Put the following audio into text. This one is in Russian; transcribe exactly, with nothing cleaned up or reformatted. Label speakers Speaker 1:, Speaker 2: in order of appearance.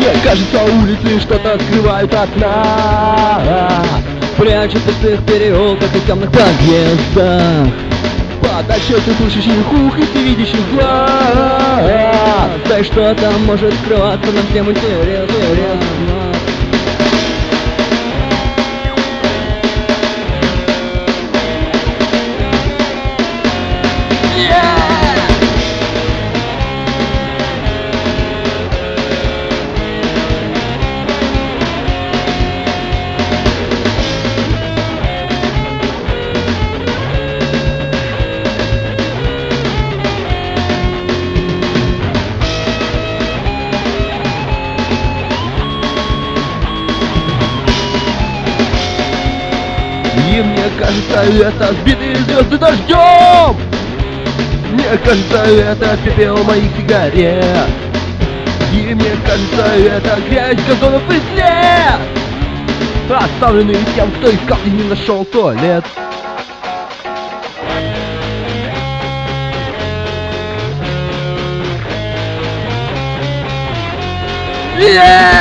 Speaker 1: Мне кажется, улицы что-то открывают окна, прячут в пустых переулках и темных подъездах. Подальше ты слышишь их ух и ты видишь их глаз. Да и что там может скрываться, нам всем интересно. И мне кажется, это сбитые звезды дождем. Мне кажется, это пепел моих сигарет. И мне кажется, это грязь газонов и след, оставленный тем, кто искал и не нашел туалет. Yeah!